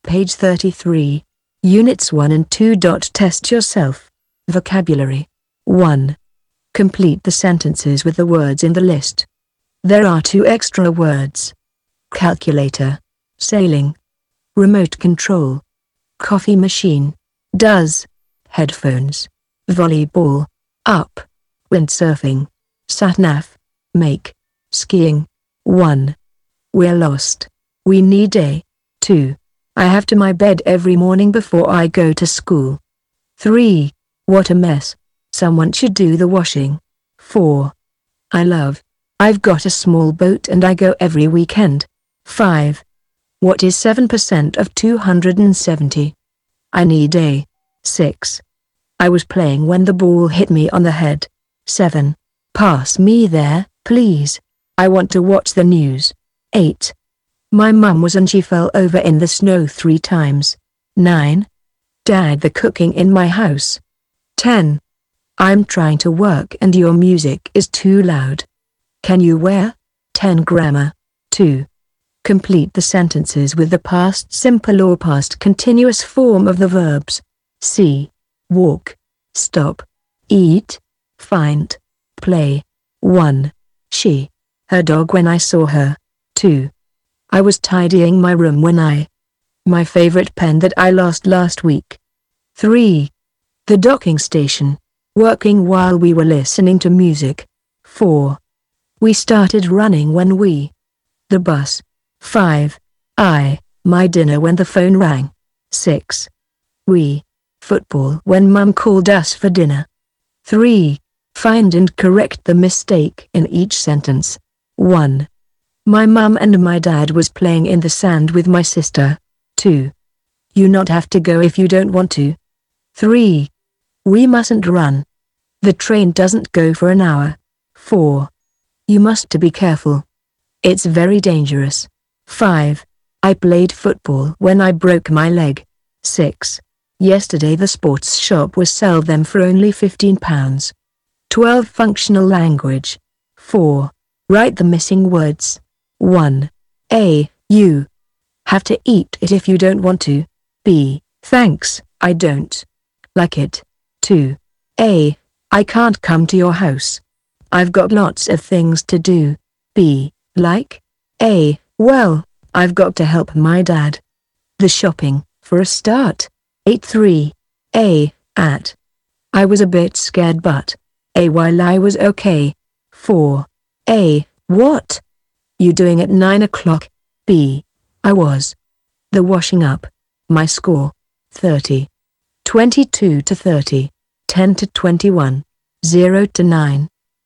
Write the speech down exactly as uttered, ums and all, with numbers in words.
Page thirty-three. Units one and two. Test yourself. Vocabulary. one. Complete the sentences with the words in the list. There are two extra words. Calculator, sailing, remote control, coffee machine, does, headphones, volleyball, up, windsurfing, sat-nav, make, skiing. one. We're lost. We need a. two. I have to my bed every morning before I go to school. three. What a mess. Someone should do the washing. four. I love. I've got a small boat and I go every weekend. five. What is seven percent of two hundred seventy? I need a. six. I was playing when the ball hit me on the head. seven. Pass me there, please. I want to watch the news. eight. My mum was and she fell over in the snow three times. nine. Dad, the cooking in my house. ten. I'm trying to work and your music is too loud. Can you wear? ten. Grammar. two. Complete the sentences with the past simple or past continuous form of the verbs. See, walk, stop, eat, find, play. one. She, her dog when I saw her. two. I was tidying my room when I. My favorite pen that I lost last week. three. The docking station, working while we were listening to music. four. We started running when we. The bus. five. I, my dinner when the phone rang. six. We. Football when mum called us for dinner. three. Find and correct the mistake in each sentence. one. My mum and my dad was playing in the sand with my sister. two. You not have to go if you don't want to. three. We mustn't run. The train doesn't go for an hour. four. You must to be careful. It's very dangerous. five. I played football when I broke my leg. six. Yesterday the sports shop was sell them for only fifteen pounds. twelve. Functional language. four. Write the missing words. one. A. You have to eat it if you don't want to. B. Thanks, I don't like it. two. A. I can't come to your house. I've got lots of things to do. B. Like? A. Well, I've got to help my dad. The shopping, for a start. eight. three. A. At. I was a bit scared but. A. While I was okay. four. A. What? You doing at nine o'clock? B. I was. The washing up. My score. thirty. twenty-two to thirty. ten to twenty-one. zero to nine.